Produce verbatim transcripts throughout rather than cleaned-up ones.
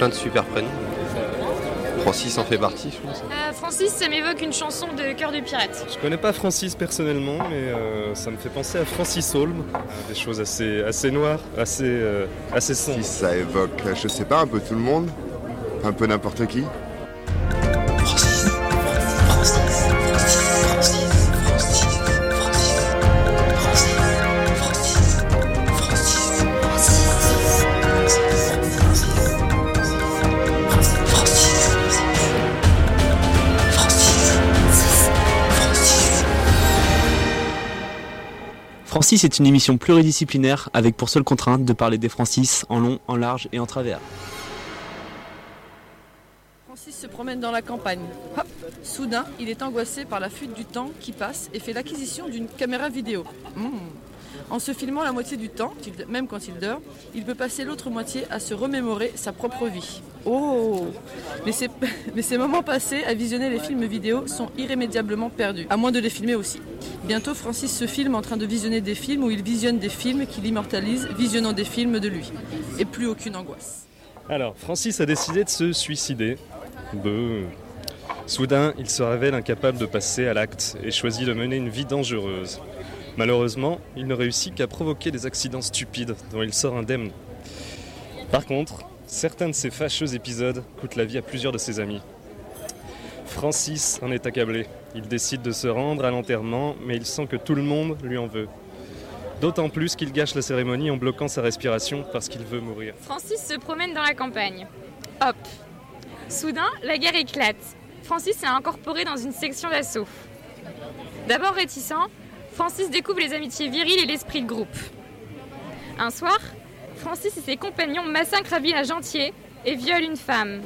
plein de super prénoms. Francis en fait partie, je pense. Euh, Francis, ça m'évoque une chanson de Cœur de Pirate. Je connais pas Francis personnellement, mais euh, ça me fait penser à Francis Holm. Euh, des choses assez, assez noires, assez, euh, assez sombres. Si ça évoque, je sais pas, un peu tout le monde, un peu n'importe qui. Francis, Francis, Francis, Francis, Francis, Francis, Francis, Francis est une émission pluridisciplinaire avec pour seule contrainte de parler des Francis en long, en large et en travers. Francis se promène dans la campagne. Hop, soudain, il est angoissé par la fuite du temps qui passe et fait l'acquisition d'une caméra vidéo. Mmh. En se filmant la moitié du temps, même quand il dort, il peut passer l'autre moitié à se remémorer sa propre vie. Oh! Mais ces, mais ces moments passés à visionner les films vidéo sont irrémédiablement perdus, à moins de les filmer aussi. Bientôt, Francis se filme en train de visionner des films où il visionne des films qu'il immortalise, visionnant des films de lui. Et plus aucune angoisse. Alors, Francis a décidé de se suicider. Beuh. Soudain, il se révèle incapable de passer à l'acte et choisit de mener une vie dangereuse. Malheureusement, il ne réussit qu'à provoquer des accidents stupides dont il sort indemne. Par contre, certains de ces fâcheux épisodes coûtent la vie à plusieurs de ses amis. Francis en est accablé. Il décide de se rendre à l'enterrement, mais il sent que tout le monde lui en veut. D'autant plus qu'il gâche la cérémonie en bloquant sa respiration parce qu'il veut mourir. Francis se promène dans la campagne. Hop. Soudain, la guerre éclate. Francis est incorporé dans une section d'assaut. D'abord réticent, Francis découvre les amitiés viriles et l'esprit de groupe. Un soir, Francis et ses compagnons massacrent un village entier et violent une femme.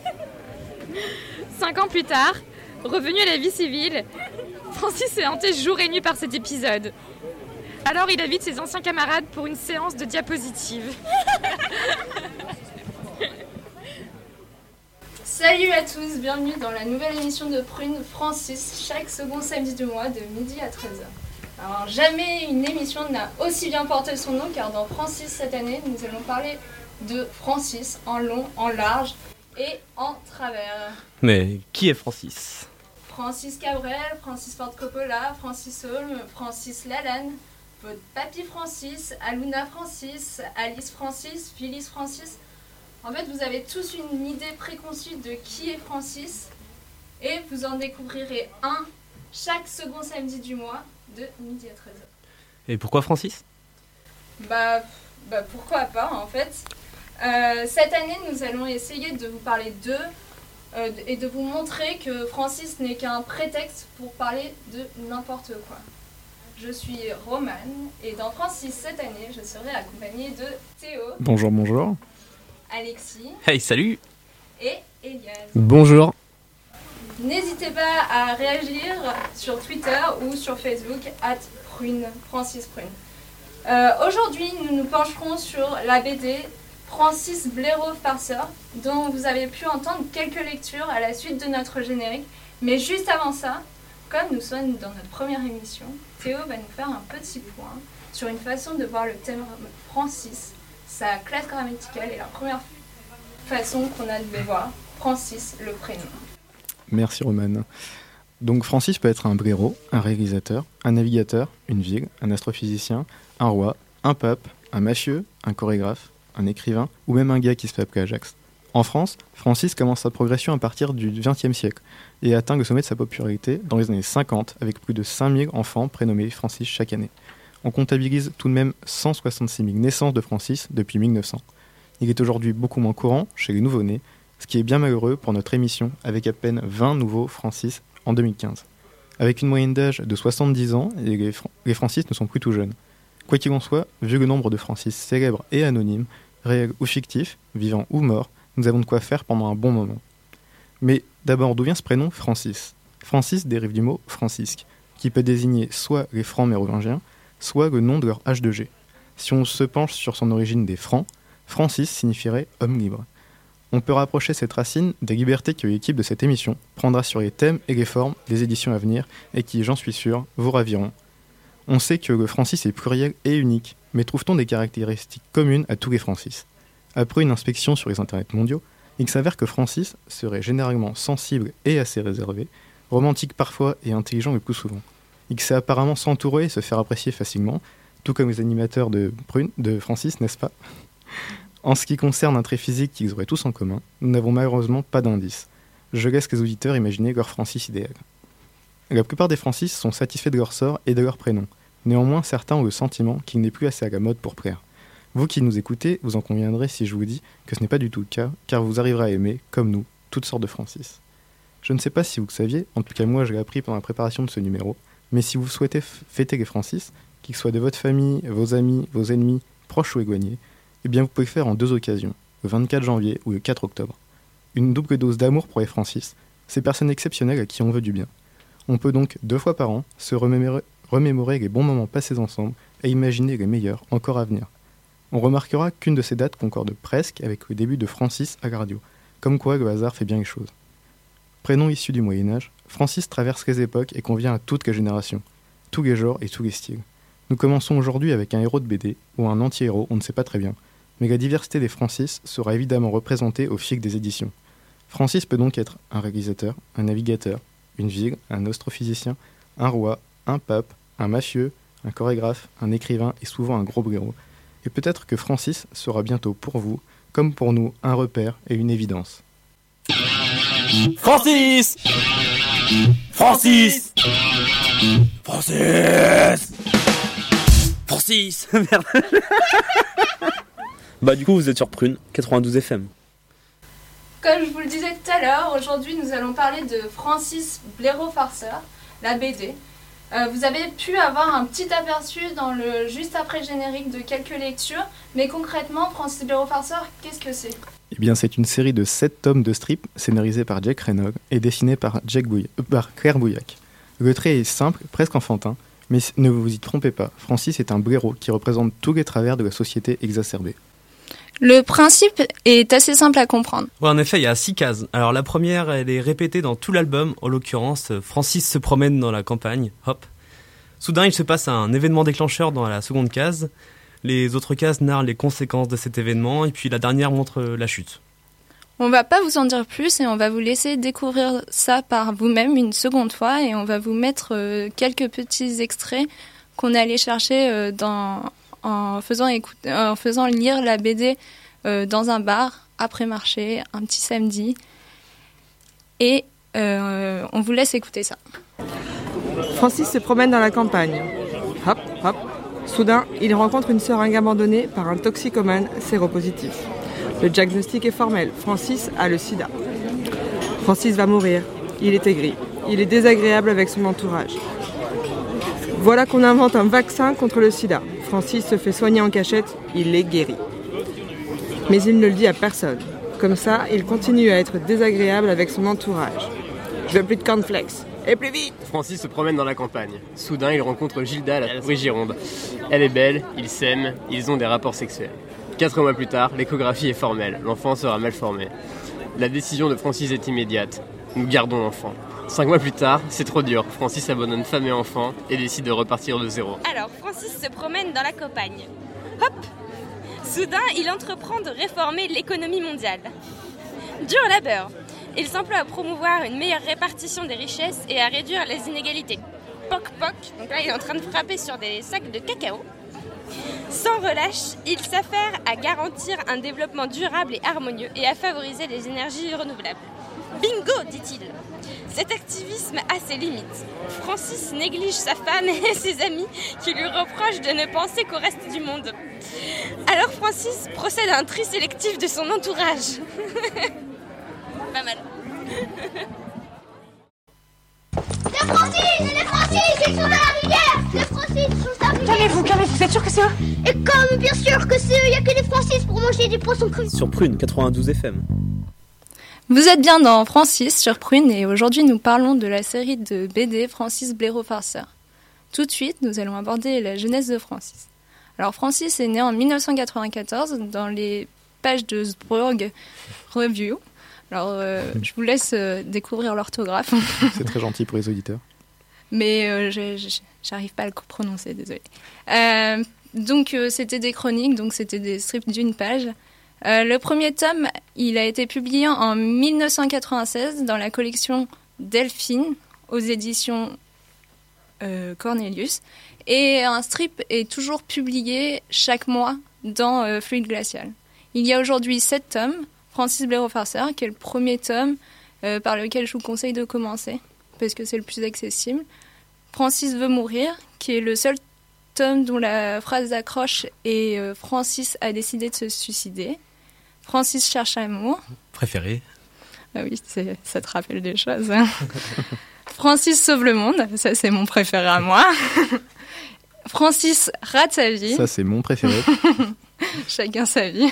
Cinq ans plus tard, revenu à la vie civile, Francis est hanté jour et nuit par cet épisode. Alors il invite ses anciens camarades pour une séance de diapositives. Salut à tous, bienvenue dans la nouvelle émission de Prune Francis, chaque second samedi du mois de midi à treize heures. Alors jamais une émission n'a aussi bien porté son nom car dans Francis cette année, nous allons parler de Francis en long, en large et en travers. Mais qui est Francis ? Francis Cabrel, Francis Ford Coppola, Francis Holm, Francis Lalanne, votre papy Francis, Aluna Francis, Alice Francis, Phyllis Francis. En fait, vous avez tous une idée préconçue de qui est Francis et vous en découvrirez un chaque second samedi du mois de midi à treize heures. Et pourquoi Francis ? Bah, bah pourquoi pas en fait. Euh, cette année, nous allons essayer de vous parler d'eux euh, et de vous montrer que Francis n'est qu'un prétexte pour parler de n'importe quoi. Je suis Romane et dans Francis cette année, je serai accompagnée de Théo. Bonjour, bonjour. Alexis. Hey, salut. Et Eliane. Bonjour. N'hésitez pas à réagir sur Twitter ou sur Facebook at Prune, Francis Prune. Euh, aujourd'hui, nous nous pencherons sur la B D Francis Blaireau Farceur, dont vous avez pu entendre quelques lectures à la suite de notre générique. Mais juste avant ça, comme nous sommes dans notre première émission, Théo va nous faire un petit point sur une façon de voir le thème Francis, sa classe grammaticale et la première façon qu'on a de le voir, Francis, le prénom. Merci Romane. Donc Francis peut être un blaireau, un réalisateur, un navigateur, une ville, un astrophysicien, un roi, un pape, un mafieux, un chorégraphe, un écrivain ou même un gars qui se fait appeler Ajax. En France, Francis commence sa progression à partir du vingtième siècle et atteint le sommet de sa popularité dans les années cinquante avec plus de cinq mille enfants prénommés Francis chaque année. On comptabilise tout de même cent soixante-six mille naissances de Francis depuis mille neuf cents. Il est aujourd'hui beaucoup moins courant chez les nouveau-nés, ce qui est bien malheureux pour notre émission avec à peine vingt nouveaux Francis en deux mille quinze. Avec une moyenne d'âge de soixante-dix ans, les, Fran- les Francis ne sont plus tout jeunes. Quoi qu'il en soit, vu le nombre de Francis célèbres et anonymes, réels ou fictifs, vivants ou morts, nous avons de quoi faire pendant un bon moment. Mais d'abord, d'où vient ce prénom Francis ? Francis dérive du mot francisque, qui peut désigner soit les Francs mérovingiens, soit le nom de leur H deux G. Si on se penche sur son origine des Francs, Francis signifierait homme libre. On peut rapprocher cette racine des libertés que l'équipe de cette émission prendra sur les thèmes et les formes des éditions à venir et qui, j'en suis sûr, vous raviront. On sait que le Francis est pluriel et unique, mais trouve-t-on des caractéristiques communes à tous les Francis ? Après une inspection sur les internets mondiaux, Il s'avère que Francis serait généralement sensible et assez réservé, romantique parfois et intelligent le plus souvent. Il sait apparemment s'entourer et se faire apprécier facilement, tout comme les animateurs de Prune, de Francis, n'est-ce pas ? En ce qui concerne un trait physique qu'ils auraient tous en commun, nous n'avons malheureusement pas d'indice. Je laisse les auditeurs imaginer leur Francis idéal. La plupart des Francis sont satisfaits de leur sort et de leur prénom. Néanmoins, certains ont le sentiment qu'il n'est plus assez à la mode pour plaire. Vous qui nous écoutez, vous en conviendrez si je vous dis que ce n'est pas du tout le cas, car vous arriverez à aimer, comme nous, toutes sortes de Francis. Je ne sais pas si vous le saviez, en tout cas moi je l'ai appris pendant la préparation de ce numéro, mais si vous souhaitez f- fêter les Francis, qu'ils soient de votre famille, vos amis, vos ennemis, proches ou éloignés, eh bien vous pouvez le faire en deux occasions, le vingt-quatre janvier ou le quatre octobre. Une double dose d'amour pour les Francis, ces personnes exceptionnelles à qui on veut du bien. On peut donc, deux fois par an, se remémorer, remémorer les bons moments passés ensemble et imaginer les meilleurs encore à venir. On remarquera qu'une de ces dates concorde presque avec le début de Francis à la radio, comme quoi le hasard fait bien les choses. Prénom issu du Moyen-Âge, Francis traverse les époques et convient à toutes les générations, tous les genres et tous les styles. Nous commençons aujourd'hui avec un héros de B D, ou un anti-héros, on ne sait pas très bien, mais la diversité des Francis sera évidemment représentée au fil des éditions. Francis peut donc être un réalisateur, un navigateur, une ville, un astrophysicien, un roi, un pape, un mafieux, un chorégraphe, un écrivain et souvent un gros blaireau. Et peut-être que Francis sera bientôt pour vous, comme pour nous, un repère et une évidence. Francis Francis Francis Francis Merde. Bah du coup vous êtes sur Prune, quatre-vingt-douze F M. Comme je vous le disais tout à l'heure, aujourd'hui nous allons parler de Francis Blaireau Farceur, la B D. Euh, vous avez pu avoir un petit aperçu dans le juste après générique de quelques lectures, mais concrètement, Francis Blaireau Farceur, qu'est-ce que c'est ? Eh bien, c'est une série de sept tomes de strip scénarisés par Jack Reynolds et dessinés par, Jack Bouy- euh, par Claire Bouillac. Le trait est simple, presque enfantin, mais ne vous y trompez pas, Francis est un blaireau qui représente tous les travers de la société exacerbée. Le principe est assez simple à comprendre. Ouais, en effet, il y a six cases. Alors la première, elle est répétée dans tout l'album, en l'occurrence, Francis se promène dans la campagne, hop. Soudain, il se passe un événement déclencheur dans la seconde case. Les autres cases narrent les conséquences de cet événement, et puis la dernière montre la chute. On va pas vous en dire plus et on va vous laisser découvrir ça par vous-même une seconde fois et on va vous mettre euh, quelques petits extraits qu'on est allé chercher euh, dans, en, faisant écouter, en faisant lire la B D euh, dans un bar, après marché, un petit samedi. Et euh, on vous laisse écouter ça. Francis se promène dans la campagne. Hop, hop. Soudain, il rencontre une seringue abandonnée par un toxicomane séropositif. Le diagnostic est formel. Francis a le sida. Francis va mourir. Il est aigri. Il est désagréable avec son entourage. Voilà qu'on invente un vaccin contre le sida. Francis se fait soigner en cachette. Il est guéri. Mais il ne le dit à personne. Comme ça, il continue à être désagréable avec son entourage. Je veux plus de cornflakes. Et plus vite! Francis se promène dans la campagne. Soudain, il rencontre Gilda, la souris gironde. Elle est belle, ils s'aiment, ils ont des rapports sexuels. Quatre mois plus tard, l'échographie est formelle. L'enfant sera mal formé. La décision de Francis est immédiate. Nous gardons l'enfant. Cinq mois plus tard, c'est trop dur. Francis abandonne femme et enfant et décide de repartir de zéro. Alors, Francis se promène dans la campagne. Hop! Soudain, il entreprend de réformer l'économie mondiale. Dur labeur. Il s'emploie à promouvoir une meilleure répartition des richesses et à réduire les inégalités. Poc poc, donc là il est en train de frapper sur des sacs de cacao. Sans relâche, il s'affaire à garantir un développement durable et harmonieux et à favoriser les énergies renouvelables. Bingo, dit-il. Cet activisme a ses limites. Francis néglige sa femme et ses amis qui lui reprochent de ne penser qu'au reste du monde. Alors Francis procède à un tri sélectif de son entourage. Pas mal. Les Francis, les Francis, ils sont dans la rivière. Les Francis sont dans la rivière. Calmez-vous, calmez-vous, vous êtes sûr que c'est eux? Et comme bien sûr que c'est eux, il n'y a que les Francis pour manger des poissons crus. Sur Prune, quatre-vingt-douze F M. Vous êtes bien dans Francis sur Prune et aujourd'hui nous parlons de la série de B D Francis Blaireau Farceur. Tout de suite, nous allons aborder la jeunesse de Francis. Alors Francis est né en dix-neuf cent quatre-vingt-quatorze dans les pages de Sbrug Review. Alors euh, je vous laisse euh, découvrir l'orthographe. C'est très gentil pour les auditeurs. Mais euh, je, je, j'arrive pas à le prononcer, désolé. Euh, donc euh, c'était des chroniques, donc c'était des strips d'une page. Euh, le premier tome, il a été publié en dix-neuf cent quatre-vingt-seize dans la collection Delphine aux éditions euh, Cornelius. Et un strip est toujours publié chaque mois dans euh, Fluide Glacial. Il y a aujourd'hui sept tomes. Francis Blaireau farceur, qui est le premier tome euh, par lequel je vous conseille de commencer, parce que c'est le plus accessible. Francis veut mourir, qui est le seul tome dont la phrase d'accroche est euh, Francis a décidé de se suicider. Francis cherche l'amour. Préféré. Ah oui, c'est, ça te rappelle des choses. Hein. Francis sauve le monde, ça c'est mon préféré à moi. Francis rate sa vie. Ça c'est mon préféré. Chacun sa vie.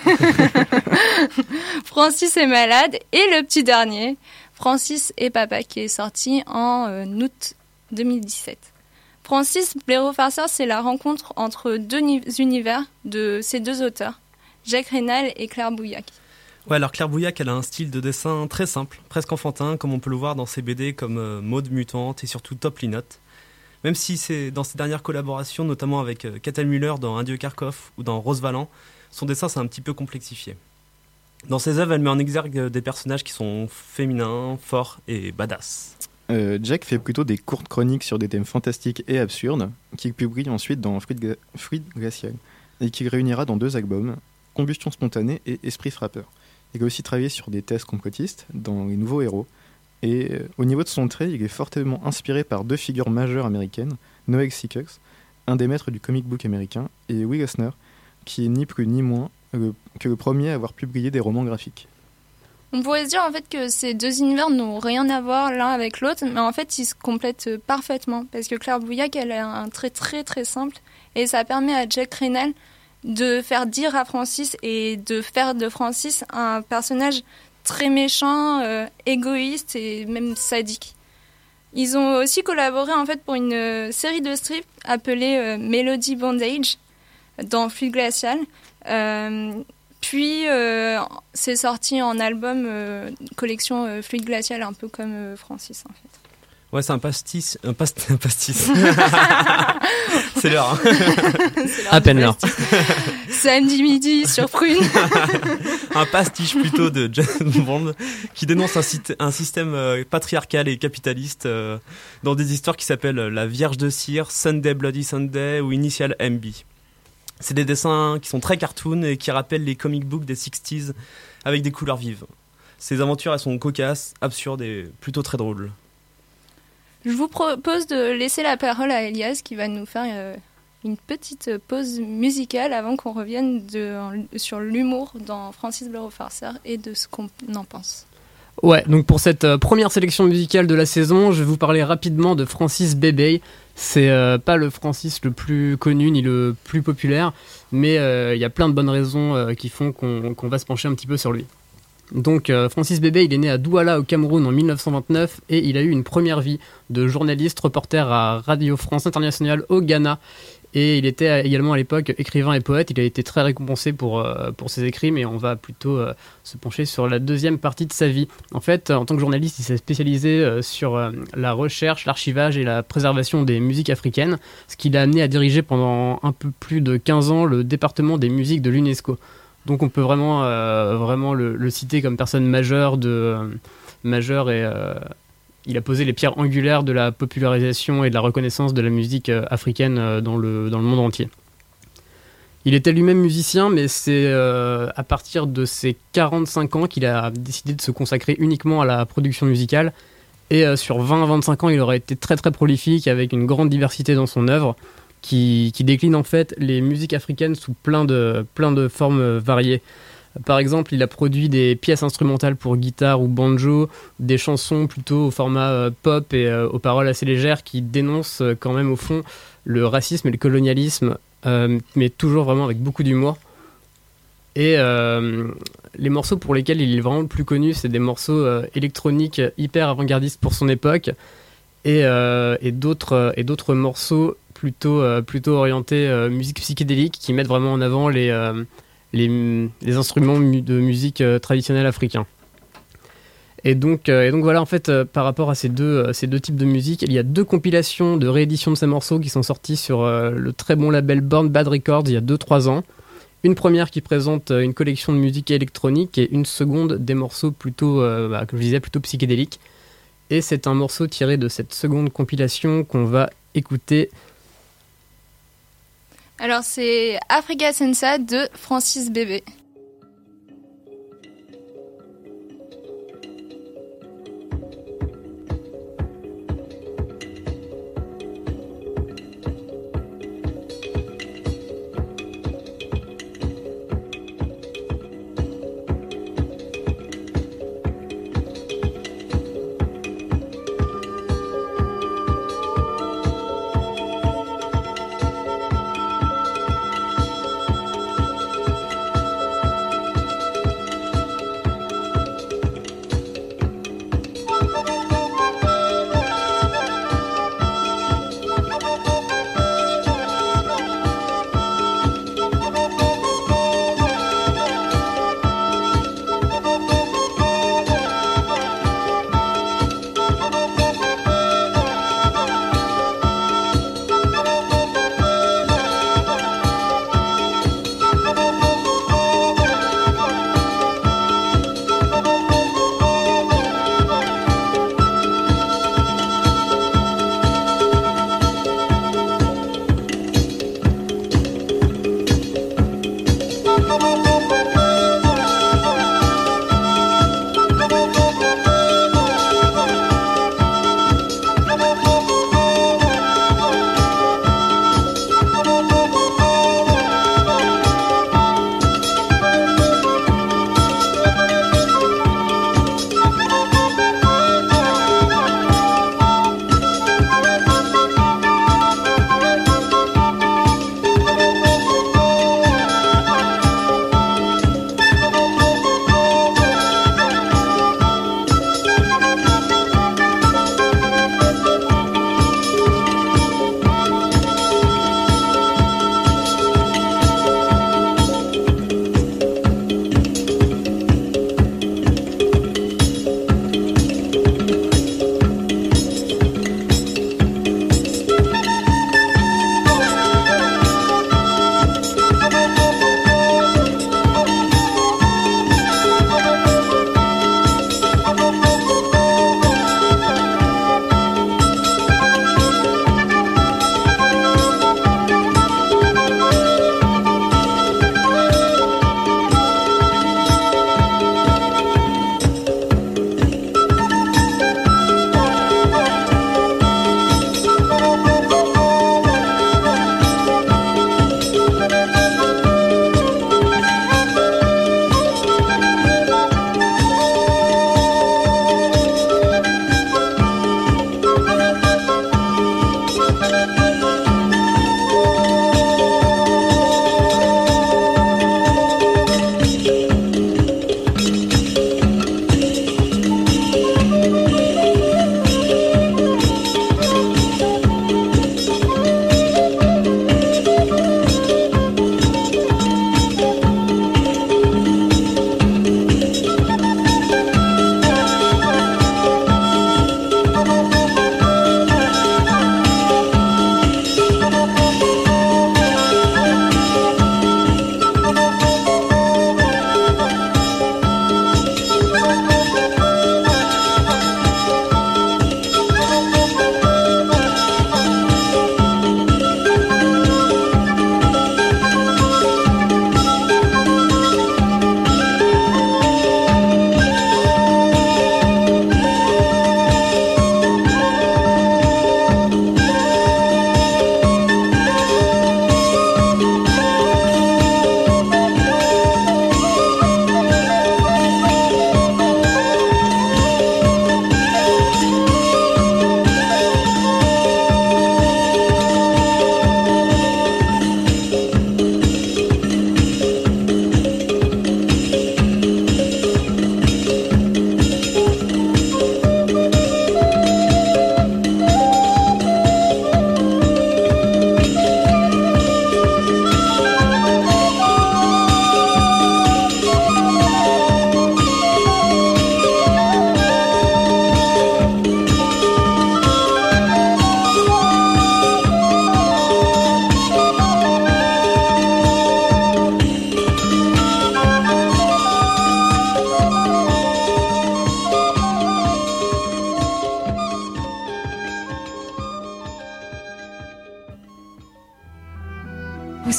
Francis est malade. Et le petit dernier, Francis et papa, qui est sorti en euh, août deux mille dix-sept. Francis Blaireau farceur, c'est la rencontre entre deux ni- univers de ces deux auteurs, Jacques Raynal et Claire Bouillac. Ouais, alors Claire Bouillac, elle a un style de dessin très simple, presque enfantin, comme on peut le voir dans ses B D comme euh, Maud Mutante et surtout Top Linotte. Même si c'est dans ses dernières collaborations, notamment avec euh, Catel Müller dans Un dieu Kharkov ou dans Rose Valland, son dessin s'est un petit peu complexifié. Dans ses œuvres, elle met en exergue des personnages qui sont féminins, forts et badass. Euh, Jack fait plutôt des courtes chroniques sur des thèmes fantastiques et absurdes, qu'il publie ensuite dans Fluide, Gla- Fluide Glacial, et qu'il réunira dans deux albums, Combustion spontanée et Esprit frappeur. Il a aussi travaillé sur des thèses complotistes dans Les Nouveaux Héros, et euh, au niveau de son trait, il est fortement inspiré par deux figures majeures américaines, Noel Sickex, un des maîtres du comic book américain, et Will Eisner, qui est ni plus ni moins le, que le premier à avoir publié des romans graphiques. On pourrait se dire en fait que ces deux univers n'ont rien à voir l'un avec l'autre, mais en fait ils se complètent parfaitement, parce que Claire Bouillac, elle a un trait très très simple, et ça permet à Jacques Raynal de faire dire à Francis et de faire de Francis un personnage très méchant, euh, égoïste et même sadique. Ils ont aussi collaboré en fait pour une euh, série de strips appelée euh, Melody Bondage dans Fluide Glacial. Euh, puis euh, c'est sorti en album euh, collection euh, Fluide Glacial, un peu comme euh, Francis en fait. Ouais, c'est un pastis. Un, past- un pastis. C'est l'heure. Hein. C'est l'heure à peine l'heure. Samedi midi sur Prune. Un pastiche plutôt de James Bond qui dénonce un, sit- un système euh, patriarcal et capitaliste euh, dans des histoires qui s'appellent La Vierge de Cire, Sunday Bloody Sunday ou Initial M B. C'est des dessins qui sont très cartoon et qui rappellent les comic books des sixties avec des couleurs vives. Ces aventures, elles sont cocasses, absurdes et plutôt très drôles. Je vous propose de laisser la parole à Elias qui va nous faire euh, une petite pause musicale avant qu'on revienne de, sur l'humour dans Francis Blaireau farceur et de ce qu'on en pense. Ouais, donc pour cette euh, première sélection musicale de la saison, je vais vous parler rapidement de Francis Bébé. C'est euh, pas le Francis le plus connu ni le plus populaire, mais il euh, y a plein de bonnes raisons euh, qui font qu'on, qu'on va se pencher un petit peu sur lui. Donc euh, Francis Bébé, il est né à Douala au Cameroun en dix-neuf cent vingt-neuf et il a eu une première vie de journaliste, reporter à Radio France Internationale au Ghana. Et il était également à l'époque écrivain et poète. Il a été très récompensé pour, euh, pour ses écrits, mais on va plutôt euh, se pencher sur la deuxième partie de sa vie. En fait, en tant que journaliste, il s'est spécialisé euh, sur euh, la recherche, l'archivage et la préservation des musiques africaines, ce qui l'a amené à diriger pendant un peu plus de quinze ans le département des musiques de l'UNESCO. Donc on peut vraiment, euh, vraiment le, le citer comme personne majeure, de, euh, majeure et... Euh, il a posé les pierres angulaires de la popularisation et de la reconnaissance de la musique euh, africaine euh, dans, le, dans le monde entier. Il était lui-même musicien, mais c'est euh, à partir de ses quarante-cinq ans qu'il a décidé de se consacrer uniquement à la production musicale. Et euh, sur vingt à vingt-cinq ans, il aurait été très très prolifique avec une grande diversité dans son œuvre qui, qui décline en fait les musiques africaines sous plein de, plein de formes variées. Par exemple, il a produit des pièces instrumentales pour guitare ou banjo, des chansons plutôt au format euh, pop et euh, aux paroles assez légères qui dénoncent euh, quand même au fond le racisme et le colonialisme, euh, mais toujours vraiment avec beaucoup d'humour. Et euh, les morceaux pour lesquels il est vraiment le plus connu, c'est des morceaux euh, électroniques hyper avant-gardistes pour son époque, et, euh, et, d'autres, et d'autres morceaux plutôt, euh, plutôt orientés euh, musique psychédélique qui mettent vraiment en avant les... Euh, Les, les instruments de musique euh, traditionnels africains. Et donc, euh, et donc voilà, en fait, euh, par rapport à ces deux, euh, ces deux types de musique, il y a deux compilations de réédition de ces morceaux qui sont sortis sur euh, le très bon label Born Bad Records il y a deux trois ans. Une première qui présente une collection de musique électronique et une seconde des morceaux plutôt, euh, bah, comme je disais, plutôt psychédéliques. Et c'est un morceau tiré de cette seconde compilation qu'on va écouter. Alors c'est Africa Sensa de Francis Bébé.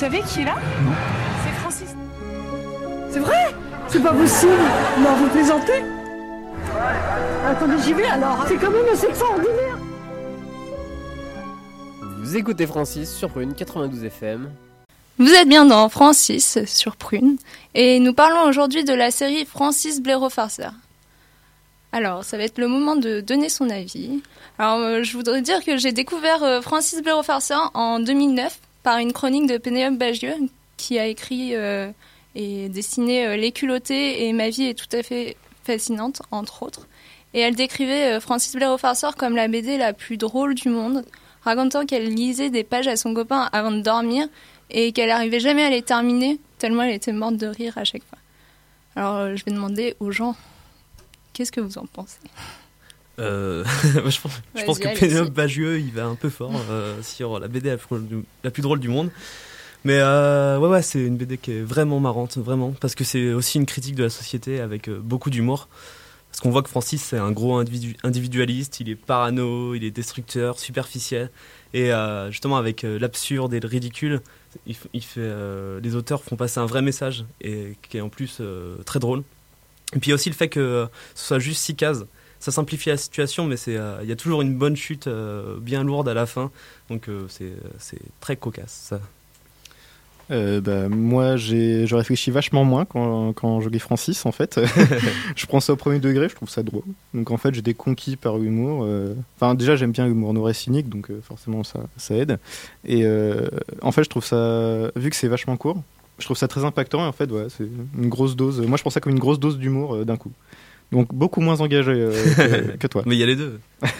savez qui est là? Non. C'est Francis. C'est vrai? C'est pas possible. Non, vous plaisantez? Attendez, j'y vais alors. C'est quand même assez extraordinaire. Vous écoutez Francis sur Prune quatre-vingt-douze F M. Vous êtes bien dans Francis sur Prune et nous parlons aujourd'hui de la série Francis Blaireau farceur. Alors, ça va être le moment de donner son avis. Alors, euh, je voudrais dire que j'ai découvert euh, Francis Blaireau farceur en deux mille neuf par une chronique de Pénélope Bagieux qui a écrit euh, et dessiné euh, Les culottés et Ma vie est tout à fait fascinante, entre autres. Et elle décrivait euh, Francis Blaireau farceur comme la B D la plus drôle du monde, racontant qu'elle lisait des pages à son copain avant de dormir et qu'elle n'arrivait jamais à les terminer, tellement elle était morte de rire à chaque fois. Alors, euh, je vais demander aux gens, qu'est-ce que vous en pensez? euh, Je pense, je pense que Pénélope Bagieux, il va un peu fort euh, sur la B D la plus, la plus drôle du monde. Mais euh, ouais, ouais, c'est une B D qui est vraiment marrante, vraiment, parce que c'est aussi une critique de la société avec euh, beaucoup d'humour. Parce qu'on voit que Francis, c'est un gros individu- individualiste, il est parano, il est destructeur, superficiel. Et euh, justement, avec euh, l'absurde et le ridicule, il, il fait, euh, les auteurs font passer un vrai message, et qui est en plus euh, très drôle. Et puis il y a aussi le fait que euh, ce soit juste six cases. Ça simplifie la situation, mais il euh, y a toujours une bonne chute euh, bien lourde à la fin. Donc euh, c'est, c'est très cocasse, ça. Euh, bah, moi, j'ai, je réfléchis vachement moins quand, quand je lis Francis, en fait. Je prends ça au premier degré, je trouve ça drôle. Donc, en fait, j'étais conquis par l'humour. Euh... Enfin, déjà, j'aime bien l'humour noir et cynique, donc euh, forcément, ça, ça aide. Et euh, en fait, je trouve ça, vu que c'est vachement court, je trouve ça très impactant. Et en fait, ouais, c'est une grosse dose. Moi, je prends ça comme une grosse dose d'humour euh, d'un coup. Donc, beaucoup moins engagé euh, que, que toi. Mais il y a les deux.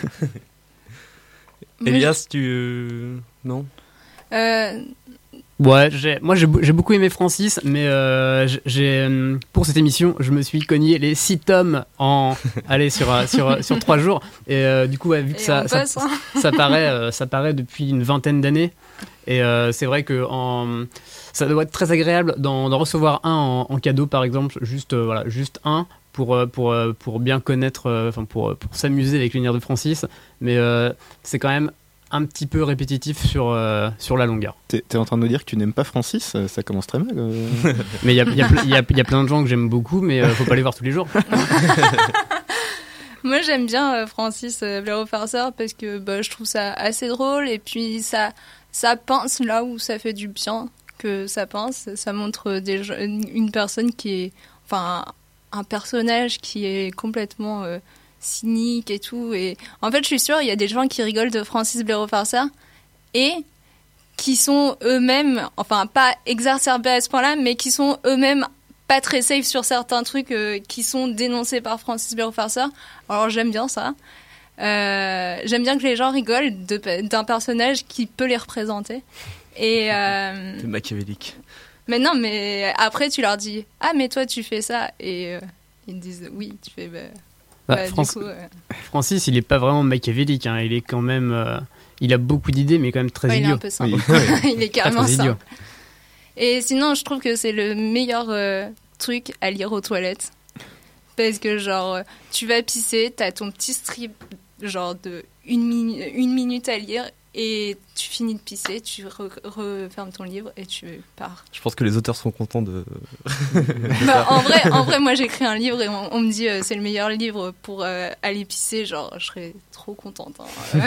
Elias, tu... Euh... Non euh... Ouais, j'ai, moi j'ai, j'ai beaucoup aimé Francis, mais euh, j'ai, pour cette émission, je me suis cogné les six tomes en, allez, sur, sur, sur trois jours. Et euh, du coup, ouais, vu que ça, ça, ça, ça, paraît, euh, ça paraît depuis une vingtaine d'années. Et euh, c'est vrai que en, ça doit être très agréable d'en, d'en recevoir un en, en cadeau, par exemple, juste, euh, voilà, juste un. Pour, pour, pour bien connaître, enfin pour, pour s'amuser avec l'univers de Francis. Mais euh, c'est quand même un petit peu répétitif sur, euh, sur la longueur. T'es, t'es en train de nous dire que tu n'aimes pas Francis? Ça commence très mal. Euh... mais il y a, y, a, y, a, y a plein de gens que j'aime beaucoup, mais euh, faut pas les voir tous les jours. Moi, j'aime bien euh, Francis euh, Blaireau farceur parce que bah, je trouve ça assez drôle et puis ça, ça pince là où ça fait du bien que ça pince. Ça montre des, une personne qui est... Enfin, un personnage qui est complètement... Euh, cynique et tout, et en fait je suis sûre il y a des gens qui rigolent de Francis Blaireau farceur et qui sont eux-mêmes, enfin pas exacerbés à ce point-là, mais qui sont eux-mêmes pas très safe sur certains trucs euh, qui sont dénoncés par Francis Blaireau farceur. Alors j'aime bien ça, euh, j'aime bien que les gens rigolent de, d'un personnage qui peut les représenter et euh, c'est machiavélique. Mais non, mais après tu leur dis ah mais toi tu fais ça et euh, ils disent oui tu fais bah, Bah, bah, France... du coup, ouais. Francis, il est pas vraiment machiavélique, hein. Il est quand même, euh, il a beaucoup d'idées, mais quand même très ouais, idiot. Il est un peu simple. Oui. Il est carrément très simple. idiot. Et sinon, je trouve que c'est le meilleur euh, truc à lire aux toilettes, parce que genre, euh, tu vas pisser, t'as ton petit strip, genre de une, minu- une minute à lire. Et tu finis de pisser, tu re- refermes ton livre et tu pars. Je pense que les auteurs seront contents de... bah, en, vrai, en vrai, moi j'écris un livre et on, on me dit euh, c'est le meilleur livre pour euh, aller pisser, genre je serais trop contente. Hein.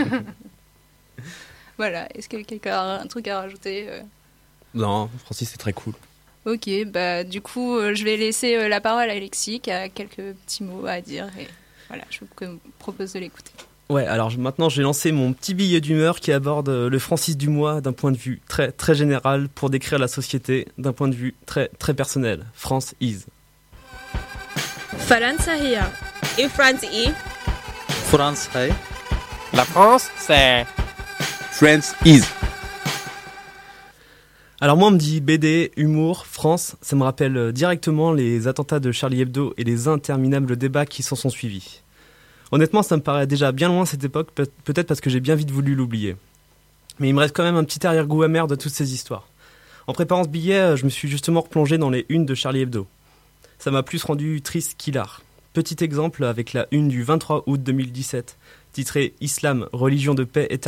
Voilà, est-ce que quelqu'un a un truc à rajouter euh... Non, Francis c'est très cool. Ok, bah du coup euh, je vais laisser euh, la parole à Alexis qui a quelques petits mots à dire et voilà, je vous propose de l'écouter. Ouais, alors maintenant j'ai lancé mon petit billet d'humeur qui aborde le Francis du mois d'un point de vue très très général pour décrire la société d'un point de vue très très personnel. France is. فرنسا هي. Et France est. France est. La France c'est. France is. Alors moi on me dit B D, humour, France, ça me rappelle directement les attentats de Charlie Hebdo et les interminables débats qui s'en sont suivis. Honnêtement, ça me paraît déjà bien loin cette époque, peut- peut-être parce que j'ai bien vite voulu l'oublier. Mais il me reste quand même un petit arrière-goût amer de toutes ces histoires. En préparant ce billet, je me suis justement replongé dans les unes de Charlie Hebdo. Ça m'a plus rendu triste qu'hilar. Petit exemple avec la une du vingt-trois août deux mille dix-sept, titrée « Islam, religion de paix éternelle »,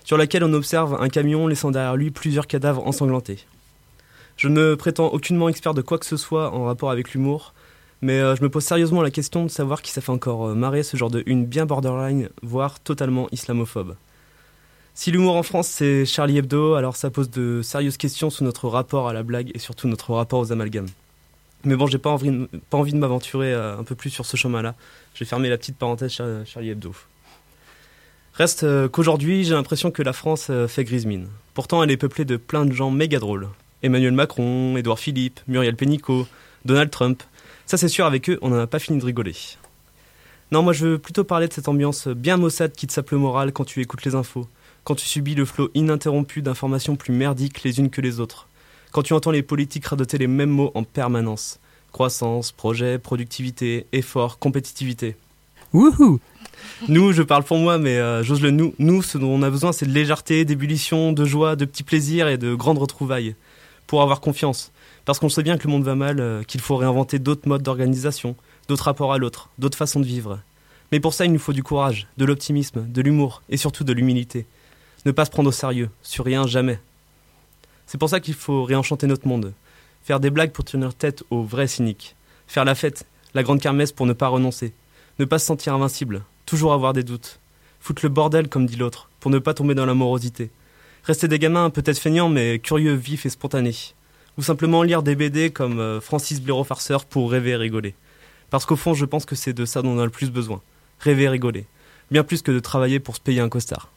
sur laquelle on observe un camion laissant derrière lui plusieurs cadavres ensanglantés. Je ne me prétends aucunement expert de quoi que ce soit en rapport avec l'humour, mais euh, je me pose sérieusement la question de savoir qui ça fait encore euh, marrer ce genre de une bien borderline, voire totalement islamophobe. Si l'humour en France c'est Charlie Hebdo, alors ça pose de sérieuses questions sur notre rapport à la blague et surtout notre rapport aux amalgames. Mais bon, j'ai pas envie de, pas envie de m'aventurer euh, un peu plus sur ce chemin-là. J'ai fermé la petite parenthèse Char- Charlie Hebdo. Reste euh, qu'aujourd'hui, j'ai l'impression que la France euh, fait grise mine. Pourtant, elle est peuplée de plein de gens méga drôles. Emmanuel Macron, Édouard Philippe, Muriel Pénicaud, Donald Trump. Ça, c'est sûr, avec eux, on n'en a pas fini de rigoler. Non, moi, je veux plutôt parler de cette ambiance bien maussade qui te sape le moral quand tu écoutes les infos, quand tu subis le flot ininterrompu d'informations plus merdiques les unes que les autres, quand tu entends les politiques radoter les mêmes mots en permanence. Croissance, projet, productivité, effort, compétitivité. Wouhou! Nous, je parle pour moi, mais euh, j'ose le nous. Nous, ce dont on a besoin, c'est de légèreté, d'ébullition, de joie, de petits plaisirs et de grandes retrouvailles. Pour avoir confiance. Parce qu'on sait bien que le monde va mal, euh, qu'il faut réinventer d'autres modes d'organisation, d'autres rapports à l'autre, d'autres façons de vivre. Mais pour ça, il nous faut du courage, de l'optimisme, de l'humour et surtout de l'humilité. Ne pas se prendre au sérieux, sur rien, jamais. C'est pour ça qu'il faut réenchanter notre monde. Faire des blagues pour tenir tête aux vrais cyniques. Faire la fête, la grande kermesse pour ne pas renoncer. Ne pas se sentir invincible, toujours avoir des doutes. Foutre le bordel, comme dit l'autre, pour ne pas tomber dans la morosité. Rester des gamins peut-être feignants, mais curieux, vifs et spontanés. Ou simplement lire des B D comme euh, Francis Blaireau farceur pour rêver et rigoler. Parce qu'au fond, je pense que c'est de ça dont on a le plus besoin. Rêver et rigoler. Bien plus que de travailler pour se payer un costard.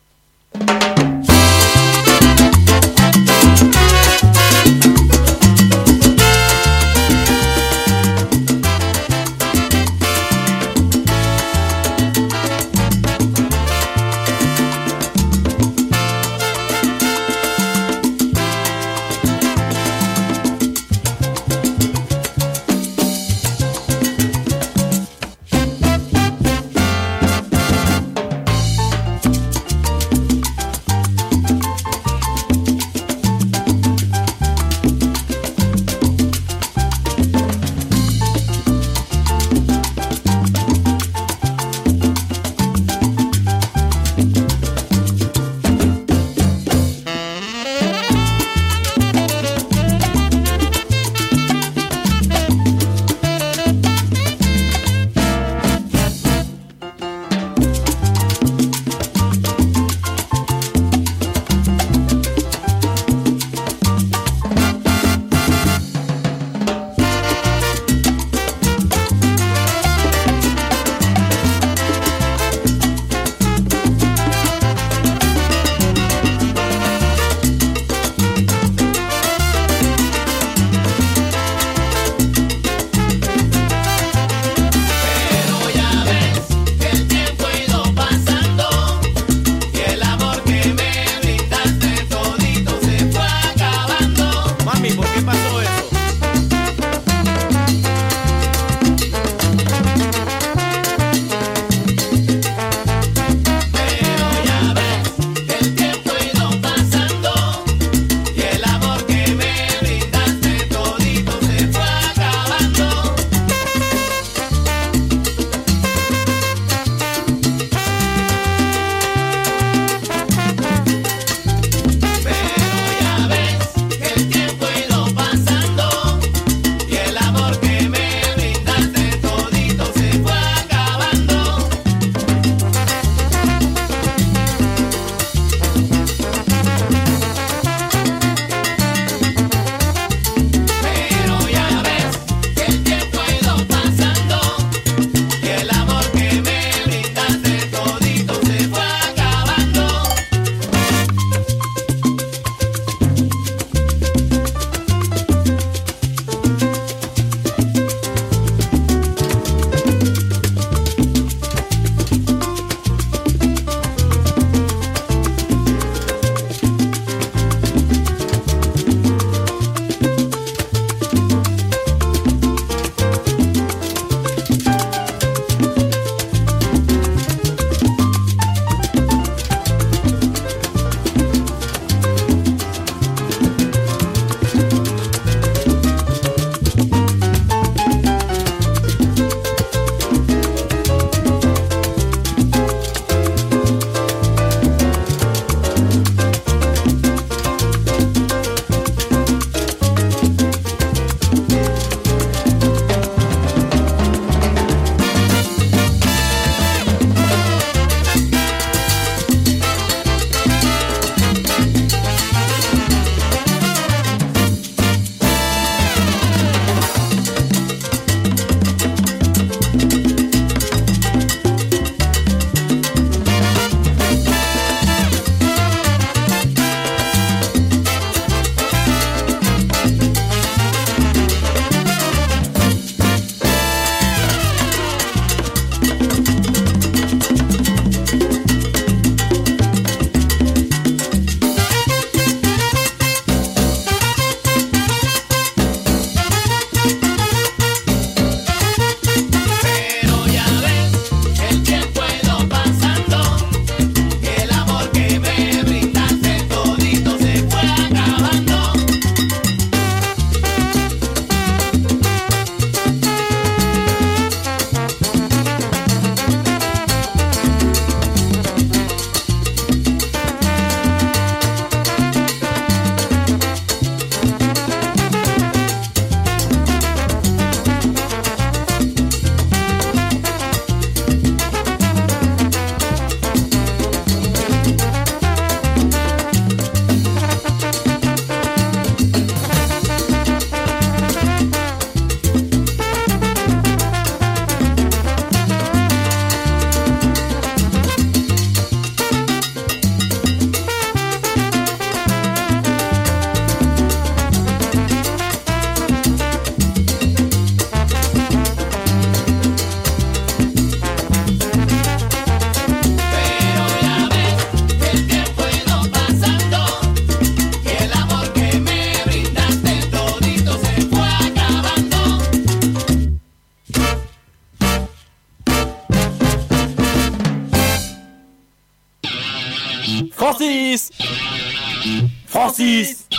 Francis Francis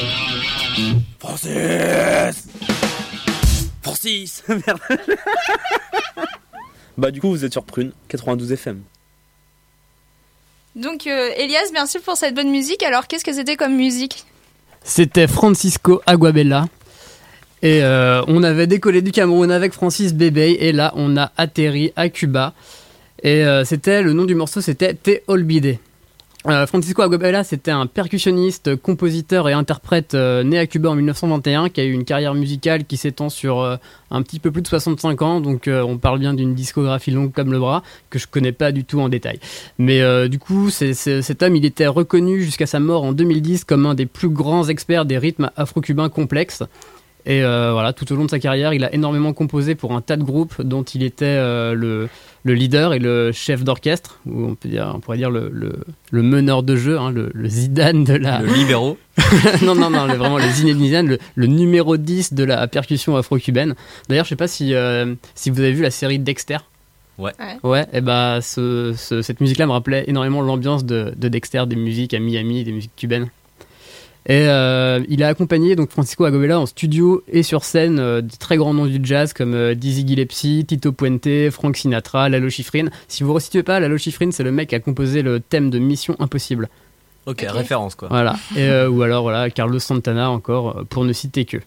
Francis Francis Merde. Bah du coup vous êtes sur Prune, quatre-vingt-douze F M. Donc euh, Elias, merci pour cette bonne musique. Alors qu'est-ce que c'était comme musique ? C'était Francisco Aguabella. Et euh, on avait décollé du Cameroun avec Francis Bébé et là on a atterri à Cuba. Et euh, c'était, le nom du morceau c'était Te Olvidé. Euh, Francisco Aguabella, c'était un percussionniste, compositeur et interprète euh, né à Cuba en dix-neuf cent vingt et un, qui a eu une carrière musicale qui s'étend sur euh, un petit peu plus de soixante-cinq ans, donc euh, on parle bien d'une discographie longue comme le bras, que je connais pas du tout en détail. Mais euh, du coup, c'est, c'est, cet homme, il était reconnu jusqu'à sa mort en deux mille dix comme un des plus grands experts des rythmes afro-cubains complexes. Et euh, voilà, tout au long de sa carrière, il a énormément composé pour un tas de groupes dont il était euh, le, le leader et le chef d'orchestre, ou on, peut dire, on pourrait dire le, le, le meneur de jeu, hein, le, le Zidane de la... Le libéraux. non, non, non, le, vraiment le Zinedine Zidane, le, le numéro dix de la percussion afro-cubaine. D'ailleurs, je sais pas si, euh, si vous avez vu la série Dexter. Ouais. Ouais, et bah ce, ce, cette musique-là me rappelait énormément l'ambiance de, de Dexter, des musiques à Miami, des musiques cubaines. Et euh, il a accompagné donc Francisco Aguabella en studio et sur scène euh, de très grands noms du jazz comme euh, Dizzy Gillespie, Tito Puente, Frank Sinatra, Lalo Schifrin. Si vous ne resituez pas, Lalo Schifrin, c'est le mec qui a composé le thème de Mission Impossible. Ok, okay. Référence quoi. Voilà. Et, euh, ou alors voilà, Carlos Santana encore, pour ne citer que.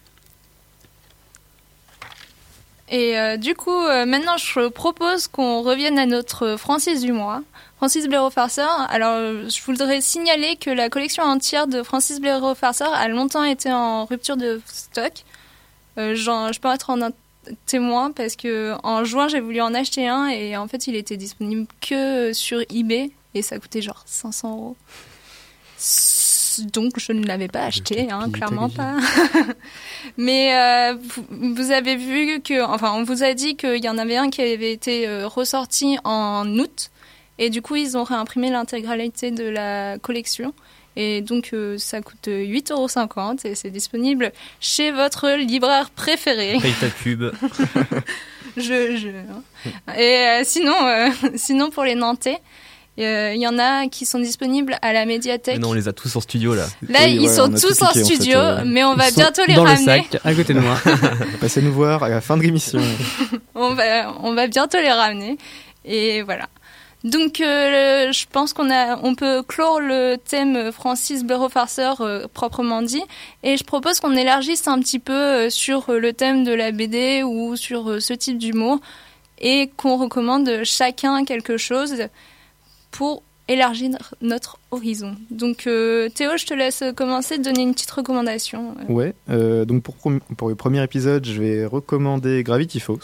Et euh, du coup, euh, maintenant je propose qu'on revienne à notre Francis du mois. Francis Blaireau Farceur. Alors, je voudrais signaler que la collection entière de Francis Blaireau Farceur a longtemps été en rupture de stock. Euh, genre, je peux être en un témoin parce que en juin, j'ai voulu en acheter un et en fait, il était disponible que sur eBay et ça coûtait genre cinq cents euros. Donc, je ne l'avais pas acheté, hein, clairement pas. Mais euh, vous, vous avez vu que, enfin, on vous a dit qu'il y en avait un qui avait été euh, ressorti en août. Et du coup, ils ont réimprimé l'intégralité de la collection. Et donc, euh, ça coûte huit euros cinquante et c'est disponible chez votre libraire préféré. Paye ta pub. je, je... Et euh, sinon, euh, sinon, pour les Nantais, il euh, y en a qui sont disponibles à la médiathèque. Mais non, on les a tous en studio, là. Là, oui, ils ouais, sont tous en studio, en fait, euh... mais on va ils bientôt les dans ramener. Le sac, à côté de moi. Passez nous voir à la fin de l'émission. on, va, on va bientôt les ramener. Et voilà. Donc, euh, je pense qu'on a, on peut clore le thème Francis Blaireau Farceur euh, proprement dit, et je propose qu'on élargisse un petit peu euh, sur le thème de la B D ou sur euh, ce type d'humour, et qu'on recommande chacun quelque chose pour élargir notre horizon. Donc, euh, Théo, je te laisse commencer, donner une petite recommandation. Ouais. Euh, donc pour pour le premier épisode, je vais recommander Gravity Falls.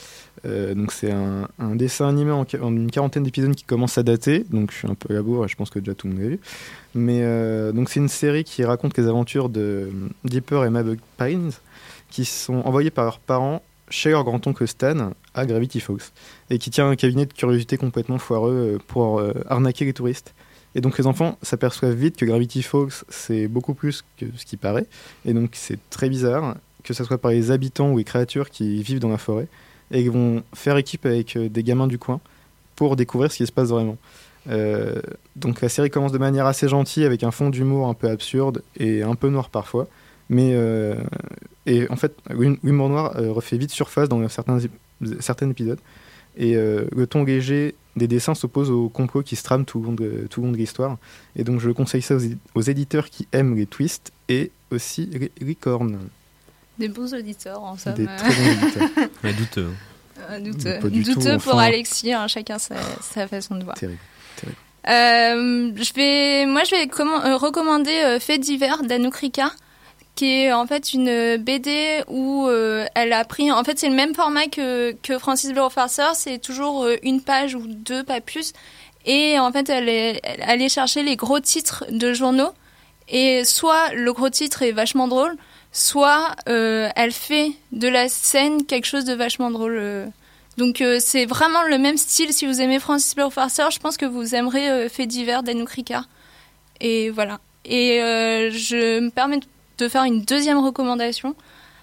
Euh, donc c'est un, un dessin animé en, en une quarantaine d'épisodes qui commence à dater, donc je suis un peu à la bourre et je pense que déjà tout le monde l'a vu. Mais euh, donc c'est une série qui raconte les aventures de Dipper et Mabel Pines, qui sont envoyés par leurs parents chez leur grand-oncle Stan à Gravity Falls, et qui tient un cabinet de curiosité complètement foireux pour euh, arnaquer les touristes. Et donc les enfants s'aperçoivent vite que Gravity Falls c'est beaucoup plus que ce qui paraît, et donc c'est très bizarre, que ce soit par les habitants ou les créatures qui vivent dans la forêt. Et ils vont faire équipe avec euh, des gamins du coin pour découvrir ce qui se passe vraiment. Euh, donc la série commence de manière assez gentille avec un fond d'humour un peu absurde et un peu noir parfois. Mais euh, et en fait, l'humour noir euh, refait vite surface dans certains, certains épisodes. Et euh, le ton léger des dessins s'oppose au complot qui se trame tout le long de, tout le long de l'histoire. Et donc je conseille ça aux, aux éditeurs qui aiment les twists et aussi les licornes. Des bons auditeurs, en somme. Des très bons auditeurs. Mais douteux. Euh, douteux douteux pour enfin... Alexis, hein, chacun sa, sa façon de voir. Terrible, terrible. Euh, je vais, moi, je vais comment, euh, recommander euh, Faits divers d'Anouk Ricard, qui est en fait une B D où euh, elle a pris... En fait, c'est le même format que, que Francis Blaireau Farceur, c'est toujours euh, une page ou deux, pas plus. Et en fait, elle est elle allait chercher les gros titres de journaux. Et soit le gros titre est vachement drôle, soit euh, elle fait de la scène quelque chose de vachement drôle. Euh. Donc euh, c'est vraiment le même style. Si vous aimez Francis Blaireau Farceur, je pense que vous aimerez euh, Faits divers d'Anouk Ricard. Et voilà. Et euh, je me permets de faire une deuxième recommandation.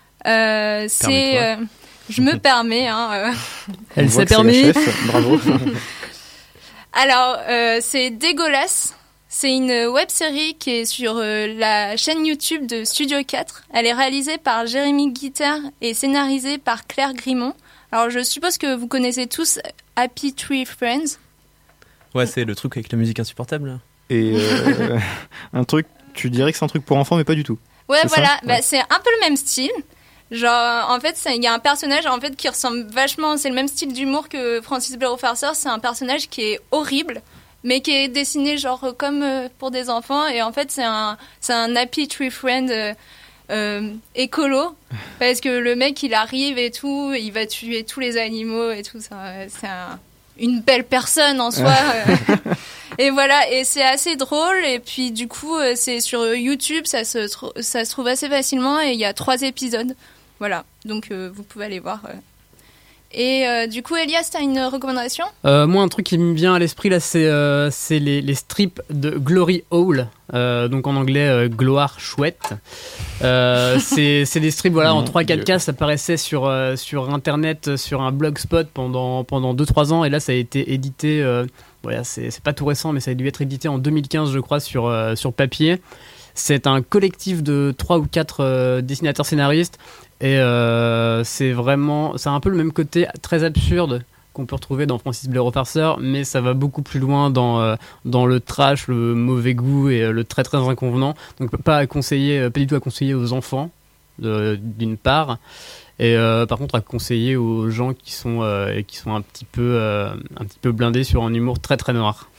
Euh, c'est, euh, je me permets. Hein, euh. Elle s'est permis. Bravo. Alors euh, c'est dégueulasse. C'est une web-série qui est sur euh, la chaîne YouTube de Studio quatre. Elle est réalisée par Jérémy Guiter et scénarisée par Claire Grimont. Alors je suppose que vous connaissez tous Happy Tree Friends. Ouais, c'est le truc avec la musique insupportable. Là. Et euh, un truc, tu dirais que c'est un truc pour enfants, mais pas du tout. Ouais, c'est voilà, ça bah, ouais. c'est un peu le même style. Genre, en fait, il y a un personnage en fait qui ressemble vachement. C'est le même style d'humour que Francis Blaireau Farceur. C'est un personnage qui est horrible, mais qui est dessiné genre comme euh, pour des enfants. Et en fait, c'est un, c'est un Happy Tree Friend euh, euh, écolo, parce que le mec, il arrive et tout, il va tuer tous les animaux et tout. Ça, c'est un, une belle personne en soi. euh. Et voilà, et c'est assez drôle. Et puis du coup, euh, c'est sur YouTube, ça se, tr- ça se trouve assez facilement. Et il y a trois épisodes. Voilà, donc euh, vous pouvez aller voir. Euh. Et euh, du coup, Elias, t'as une recommandation ? euh, Moi, un truc qui me vient à l'esprit, là, c'est, euh, c'est les, les strips de Glory Hole, euh, donc en anglais, euh, gloire chouette. Euh, c'est, c'est des strips, voilà, en trois quatre cases, ça apparaissait sur, euh, sur Internet, sur un blogspot pendant, pendant deux trois ans, et là, ça a été édité, euh, voilà, c'est, c'est pas tout récent, mais ça a dû être édité en deux mille quinze, je crois, sur, euh, sur papier. C'est un collectif de trois ou quatre euh, dessinateurs scénaristes. Et euh, c'est vraiment, c'est un peu le même côté très absurde qu'on peut retrouver dans Francis Blaireau Farceur, mais ça va beaucoup plus loin dans euh, dans le trash, le mauvais goût et euh, le très très inconvenant. Donc pas à conseiller, pas du tout à conseiller aux enfants de, d'une part, et euh, par contre à conseiller aux gens qui sont euh, qui sont un petit peu euh, un petit peu blindés sur un humour très très noir.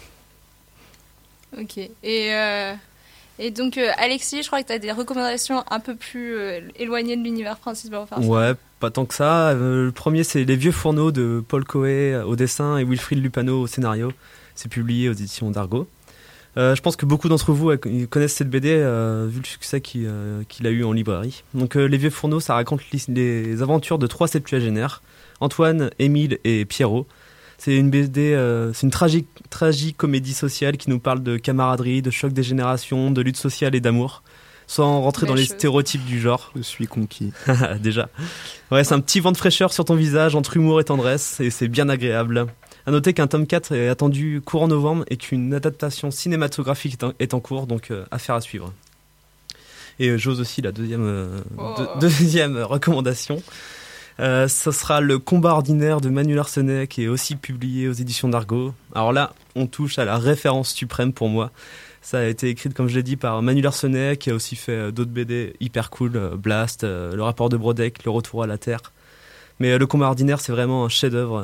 Ok. Et euh... Et donc, euh, Alexis, je crois que tu as des recommandations un peu plus euh, éloignées de l'univers Francis Blaireau Farceur. Ouais, pas tant que ça. Euh, le premier, c'est Les Vieux Fourneaux de Paul Coé au dessin et Wilfried Lupano au scénario. C'est publié aux éditions d'Argo. Euh, je pense que beaucoup d'entre vous euh, connaissent cette B D, euh, vu le succès qu'il, euh, qu'il a eu en librairie. Donc, euh, Les Vieux Fourneaux, ça raconte les, les aventures de trois septuagénaires, Antoine, Émile et Pierrot. C'est une B D, euh, c'est une tragique, tragique comédie sociale qui nous parle de camaraderie, de choc des générations, de lutte sociale et d'amour, sans rentrer Belle dans chose. Les stéréotypes du genre. Je suis conquis. Déjà. Ouais, c'est un petit vent de fraîcheur sur ton visage, entre humour et tendresse, et c'est bien agréable. À noter qu'un tome quatre est attendu courant novembre et qu'une adaptation cinématographique est en, est en cours, donc euh, affaire à suivre. Et euh, j'ose aussi la deuxième, euh, oh. de, deuxième recommandation. Euh, ce sera Le combat ordinaire de Manu Larsenet, qui est aussi publié aux éditions d'Argo. Alors là, on touche à la référence suprême pour moi. Ça a été écrit, comme je l'ai dit, par Manu Larsenet, qui a aussi fait euh, d'autres B D hyper cool, euh, Blast, euh, Le rapport de Brodeck, Le retour à la Terre. Mais euh, Le combat ordinaire, c'est vraiment un chef-d'œuvre.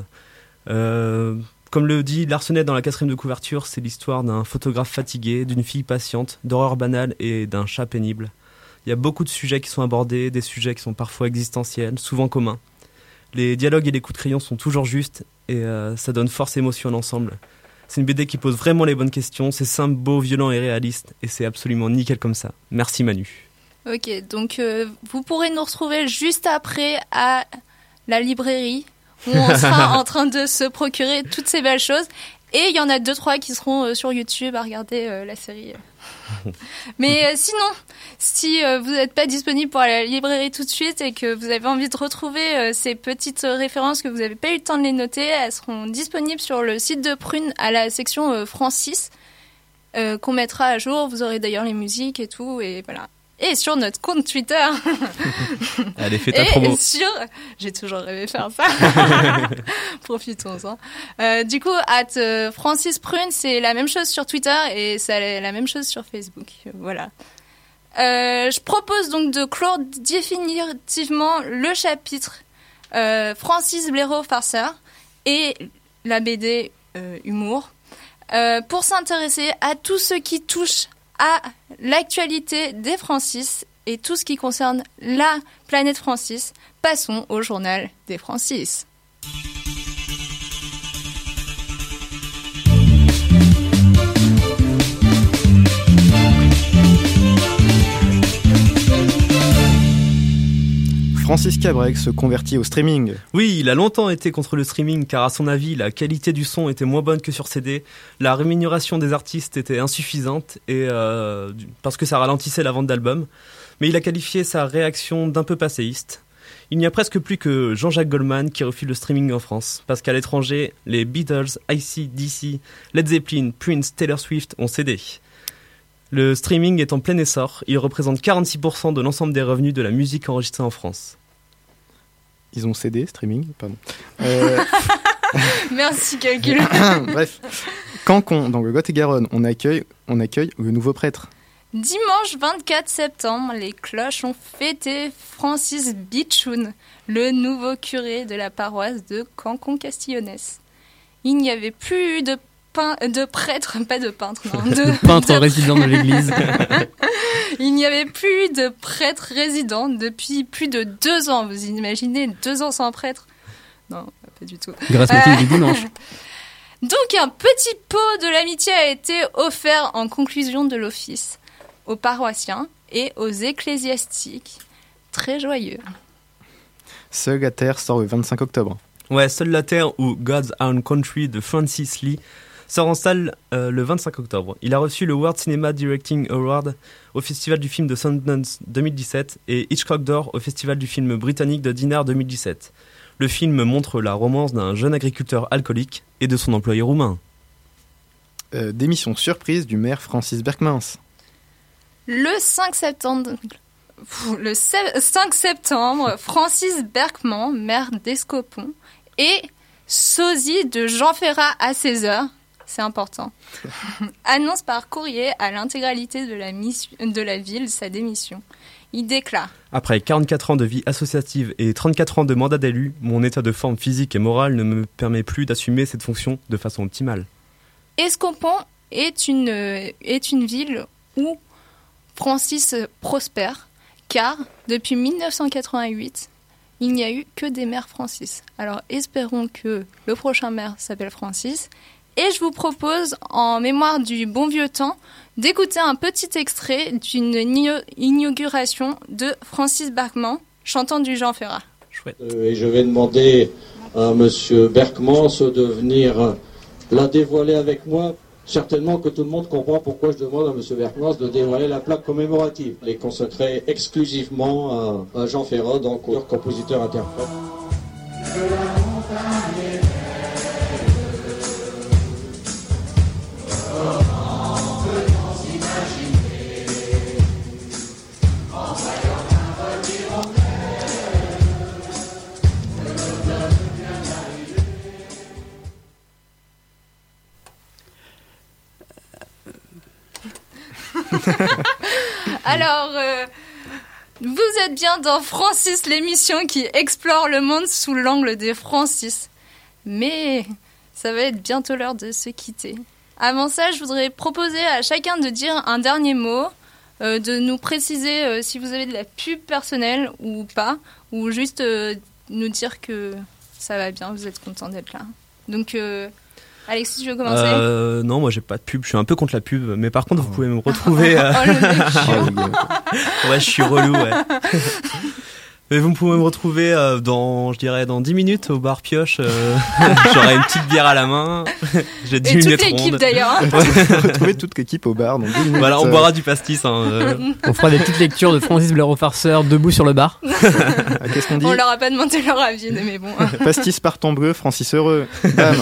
Euh, comme le dit Larsenet dans la quatrième de couverture, c'est l'histoire d'un photographe fatigué, d'une fille patiente, d'horreur banale et d'un chat pénible. Il y a beaucoup de sujets qui sont abordés, des sujets qui sont parfois existentiels, souvent communs. Les dialogues et les coups de crayon sont toujours justes et euh, ça donne force et émotion à l'ensemble. C'est une B D qui pose vraiment les bonnes questions, c'est simple, beau, violent et réaliste et c'est absolument nickel comme ça. Merci Manu. Ok, donc euh, vous pourrez nous retrouver juste après à la librairie où on sera en train de se procurer toutes ces belles choses. Et il y en a deux, trois qui seront euh, sur YouTube à regarder euh, la série. Mais euh, sinon, si euh, vous n'êtes pas disponible pour aller à la librairie tout de suite et que vous avez envie de retrouver euh, ces petites références que vous n'avez pas eu le temps de les noter, elles seront disponibles sur le site de Prune à la section euh, Francis, euh, qu'on mettra à jour. Vous aurez d'ailleurs les musiques et tout, et voilà. Et sur notre compte Twitter. Allez, fais ta et promo. Sur... J'ai toujours rêvé de faire ça. Profitons-en. Euh, du coup, at euh, Francis Prune, c'est la même chose sur Twitter et c'est la même chose sur Facebook. Voilà. Euh, je propose donc de clore définitivement le chapitre euh, Francis Blaireau Farceur et la B D euh, Humour euh, pour s'intéresser à tout ce qui touche à l'actualité des Francis et tout ce qui concerne la planète Francis. Passons au journal des Francis. Francis Cabrec se convertit au streaming. Oui, il a longtemps été contre le streaming car à son avis, la qualité du son était moins bonne que sur C D, la rémunération des artistes était insuffisante et euh, parce que ça ralentissait la vente d'albums. Mais il a qualifié sa réaction d'un peu passéiste. Il n'y a presque plus que Jean-Jacques Goldman qui refuse le streaming en France, parce qu'à l'étranger, les Beatles, A C/D C, Led Zeppelin, Prince, Taylor Swift ont cédé. Le streaming est en plein essor. Il représente quarante-six pour cent de l'ensemble des revenus de la musique enregistrée en France. Ils ont cédé, streaming, pardon. Euh... Merci, calcul. Bref. Cancon, dans le Lot-et-Garonne, on accueille, on accueille le nouveau prêtre. Dimanche vingt-quatre septembre, les cloches ont fêté Francis Bichoun, le nouveau curé de la paroisse de Cancon-Castillonnès. Il n'y avait plus de, pein- de prêtre, pas de peintre, non, de peintre résident de l'église. Il n'y avait plus de prêtre résident depuis plus de deux ans. Vous imaginez deux ans sans prêtre? Non, pas du tout. Grâce au euh... du dimanche. Donc un petit pot de l'amitié a été offert en conclusion de l'office aux paroissiens et aux ecclésiastiques. Très joyeux. Seule la Terre sort le vingt-cinq octobre. Ouais, Seule la Terre ou God's Own Country de Francis Lee sort en salle euh, le vingt-cinq octobre. Il a reçu le World Cinema Directing Award au Festival du film de Sundance deux mille dix-sept et Hitchcock d'Or au Festival du film britannique de Dinard deux mille dix-sept. Le film montre la romance d'un jeune agriculteur alcoolique et de son employé roumain. Euh, démission surprise du maire Francis Berkmans. Le cinq septembre, le cinq septembre, Francis Berkman, maire d'Escopon, et sosie de Jean Ferrat à seize heures, c'est important, annonce par courrier à l'intégralité de la, mission, de la ville sa démission. Il déclare: Après quarante-quatre ans de vie associative et trente-quatre ans de mandat d'élu, mon état de forme physique et morale ne me permet plus d'assumer cette fonction de façon optimale. Escopon est une, est une ville où Francis prospère, car depuis dix-neuf cent quatre-vingt-huit, il n'y a eu que des maires Francis. Alors espérons que le prochain maire s'appelle Francis. Et je vous propose, en mémoire du bon vieux temps, d'écouter un petit extrait d'une inauguration de Francis Berkman, chantant du Jean Ferrat. Chouette. Euh, et je vais demander à monsieur Berkman de venir la dévoiler avec moi. Certainement que tout le monde comprend pourquoi je demande à monsieur Berkman de dévoiler la plaque commémorative. Elle est consacrée exclusivement à, à Jean Ferrat, donc compositeur-interprète. Alors, euh, vous êtes bien dans Francis, l'émission qui explore le monde sous l'angle des Francis. Mais ça va être bientôt l'heure de se quitter. Avant ça, je voudrais proposer à chacun de dire un dernier mot, euh, de nous préciser euh, si vous avez de la pub personnelle ou pas, ou juste euh, nous dire que ça va bien, vous êtes content d'être là. Donc... Euh, Alexis, tu veux commencer ? euh, Non, moi j'ai pas de pub, je suis un peu contre la pub, mais par contre vous pouvez me retrouver... Euh... oh, le mec chiant. Ouais, je suis relou, ouais. Mais vous pouvez me retrouver euh, dans, je dirais, dans dix minutes au bar Pioche. Euh, j'aurai une petite bière à la main. J'ai dix Et minutes toute l'équipe rondes. d'ailleurs. Retrouver toute l'équipe au bar dans dix minutes. Voilà, on boira du pastis. Hein, euh. On fera des petites lectures de Francis Blaireau farceur debout sur le bar. Ah, qu'est-ce qu'on dit ? On leur a pas demandé leur avis, mais bon. Pastis par Tambreux, Francis heureux. Bam.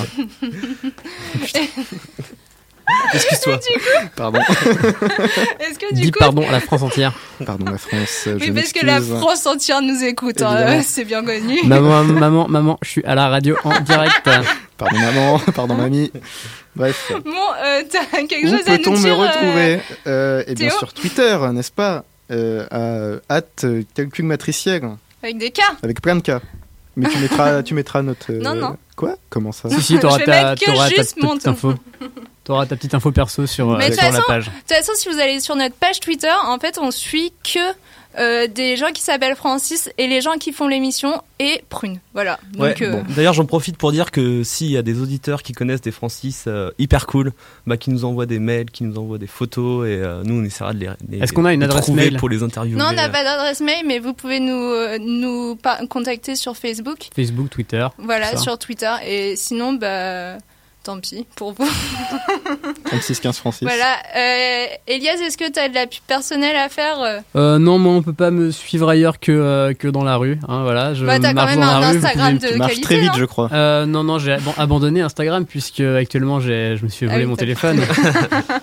Excuse-toi. Coup, pardon. Est-ce que du Dis coup... pardon à la France entière. Pardon la France. Oui, je parce m'excuse. que la France entière nous écoute, hein, c'est bien connu. Maman, maman, maman, je suis à la radio en direct. Pardon maman, pardon mamie. Bref. Bon, euh, t'as quelque Où chose à nous dire ? peut-on me retrouver euh, euh, Eh bien Théo sur Twitter, n'est-ce pas euh, à hâte calcul matriciel. Avec des cas. Avec plein de cas. Mais tu mettras, tu mettras notre. Non, non. Quoi ? Comment ça ? Si, si, t'auras Je vais ta, mettre que t'auras ta juste mon petite info. T'auras ta petite info perso sur, Mais euh, de sur la façon- page. De toute façon, si vous allez sur notre page Twitter, en fait, on suit que euh, des gens qui s'appellent Francis et les gens qui font l'émission et Prune. Voilà. Donc, Ouais, euh, bon. D'ailleurs, j'en profite pour dire que s'il y a des auditeurs qui connaissent des Francis euh, hyper cool, bah, qui nous envoient des mails, qui nous envoient des photos, et euh, nous, on essaiera de les, les Est-ce qu'on a une les adresse trouver mail pour les interviewer. Non, on n'a euh. pas d'adresse mail, mais vous pouvez nous, euh, nous pa- contacter sur Facebook. Facebook, Twitter. Voilà, tout ça. sur Twitter. Et sinon, bah, tant pis pour vous. trente-six quinze Francis. Voilà. Euh, Elias, est-ce que tu as de la pub personnelle à faire euh Euh, non, moi on peut pas me suivre ailleurs que, euh, que dans la rue. Hein, voilà, je Bah, t'as quand marche même dans la un rue, vous Instagram pouvez- de Tu marches qualité, très vite, non je crois. Euh, non, non, j'ai ab- abandonné Instagram puisque actuellement j'ai, je me suis volé Ah oui, mon t'as- téléphone.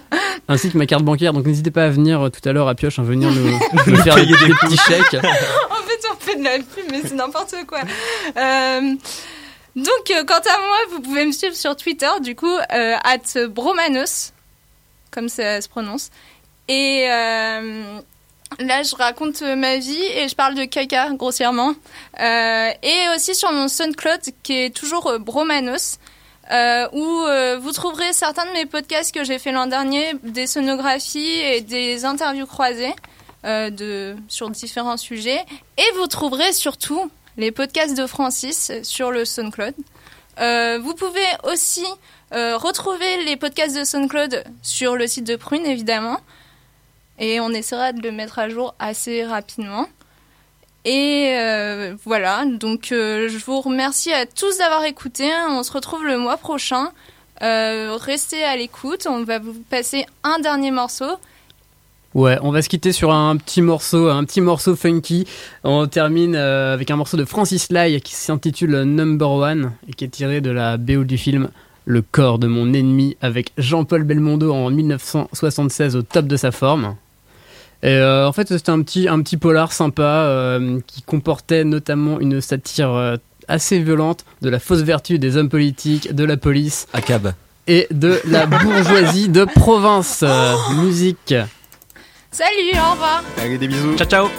ainsi que ma carte bancaire. Donc n'hésitez pas à venir euh, tout à l'heure à Pioche, à venir nous, nous faire des, des petits chèques. En fait, on fait de la pub, mais c'est n'importe quoi. Euh, donc, euh, quant à moi, vous pouvez me suivre sur Twitter, du coup, euh, at bromanos, comme ça se prononce. Et euh, là, je raconte ma vie et je parle de caca, grossièrement. Euh, et aussi sur mon SoundCloud, qui est toujours euh, bromanos. Euh, où euh, vous trouverez certains de mes podcasts que j'ai fait l'an dernier, des sonographies et des interviews croisées euh, de, sur différents sujets. Et vous trouverez surtout les podcasts de Francis sur le SoundCloud. Euh, vous pouvez aussi euh, retrouver les podcasts de SoundCloud sur le site de Prune, évidemment. Et on essaiera de le mettre à jour assez rapidement. Et euh, voilà, donc euh, je vous remercie à tous d'avoir écouté. On se retrouve le mois prochain. Euh, restez à l'écoute, on va vous passer un dernier morceau. Ouais, on va se quitter sur un petit morceau, un petit morceau funky. On termine euh, avec un morceau de Francis Lai qui s'intitule Number One et qui est tiré de la B O du film Le corps de mon ennemi avec Jean-Paul Belmondo en dix-neuf cent soixante-seize au top de sa forme. Et euh, en fait, c'était un petit, un petit polar sympa euh, qui comportait notamment une satire euh, assez violente de la fausse vertu des hommes politiques, de la police, A C A B, et de la bourgeoisie de province. Euh, musique. Salut, au revoir. Allez, des bisous. Ciao, ciao.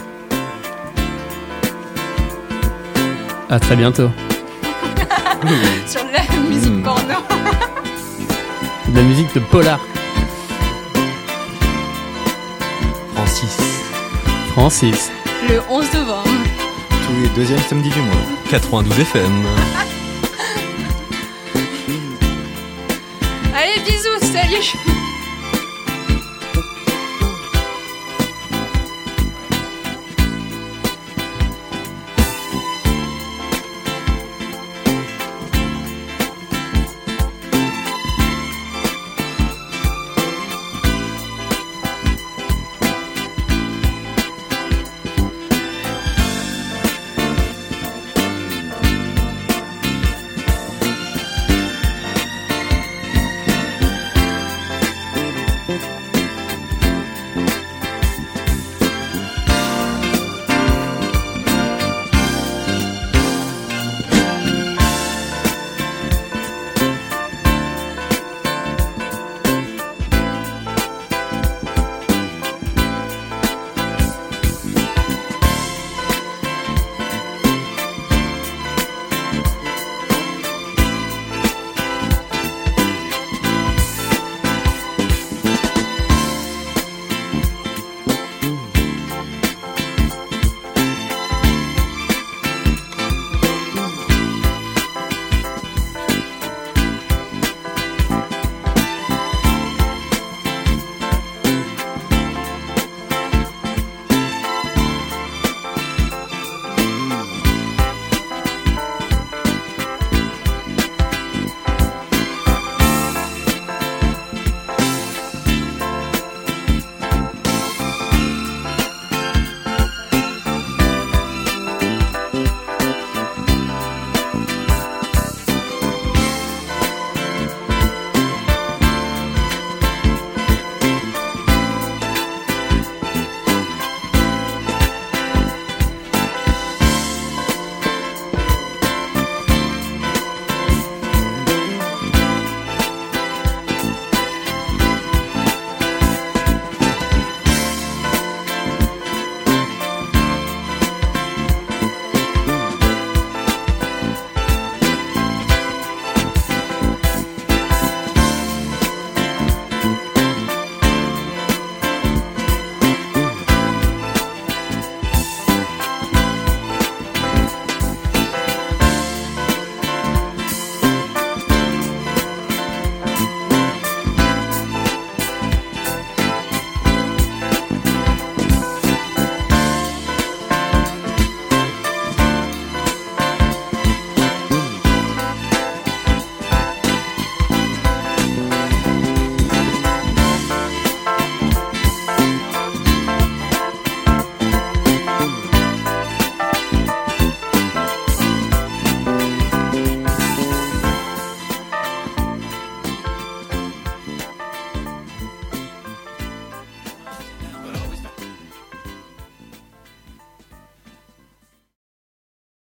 À très bientôt. Sur de la musique Mmh. porno. De la musique de polar. Francis. Francis. Le onze novembre. Tous les deuxièmes samedis du mois. quatre-vingt-douze F M. Allez, bisous, salut.